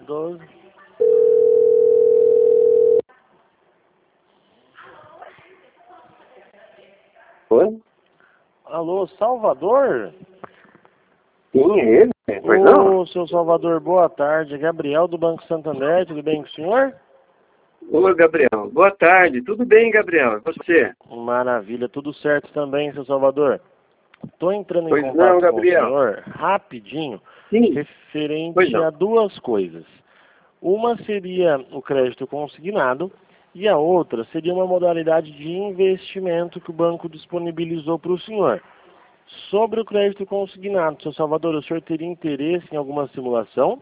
12. Oi? Alô, Salvador? Sim, é ele? Pois não? Ô, seu Salvador, boa tarde. Gabriel do Banco Santander, tudo bem com o senhor? Ô, Gabriel. Boa tarde. Tudo bem, Gabriel? E você? Maravilha, tudo certo também, seu Salvador. Estou entrando em Pois não, contato com o Gabriel. senhor rapidinho, Sim. Pois referente não. a duas coisas. Uma seria o crédito consignado e a outra seria uma modalidade de investimento que o banco disponibilizou para o senhor. Sobre o crédito consignado, seu Salvador, o senhor teria interesse em alguma simulação?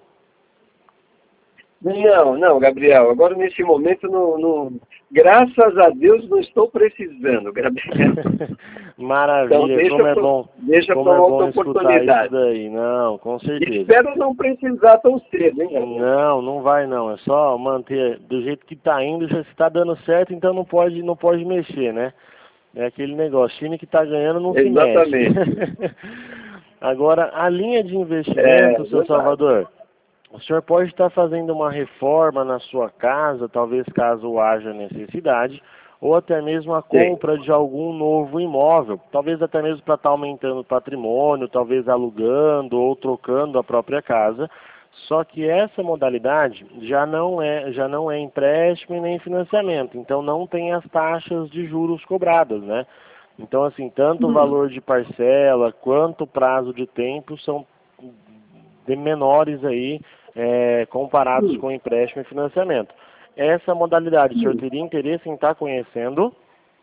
Não, Gabriel. Agora, nesse momento, graças a Deus, não estou precisando, Gabriel. Então, Maravilha, como é bom, deixa como para é outra bom escutar isso oportunidade. daí. Não, com certeza. Espero não precisar tão cedo, hein, Gabriel? Não, não vai não. É só manter do jeito que está indo, já está dando certo, então não pode mexer, né? É aquele negócio, time que está ganhando não se mexe. Exatamente. Agora, a linha de É investimento, seu verdade. Salvador, o senhor pode estar fazendo uma reforma na sua casa, talvez caso haja necessidade, ou até mesmo a Sim. compra de algum novo imóvel, talvez até mesmo para estar aumentando o patrimônio, talvez alugando ou trocando a própria casa. Só que essa modalidade já não é empréstimo e nem financiamento, então não tem as taxas de juros cobradas, né? Então, assim, tanto o valor de parcela quanto o prazo de tempo são de menores aí, comparados com empréstimo e financiamento. Essa modalidade, o senhor teria interesse em estar conhecendo?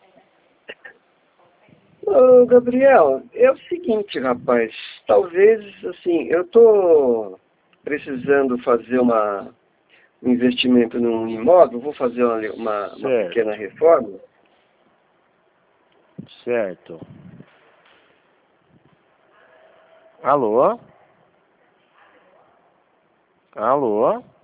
Ô, Gabriel, é o seguinte, rapaz. Talvez, assim, eu tô precisando fazer um investimento num imóvel, vou fazer uma pequena Certo, reforma. certo. Alô? Alô?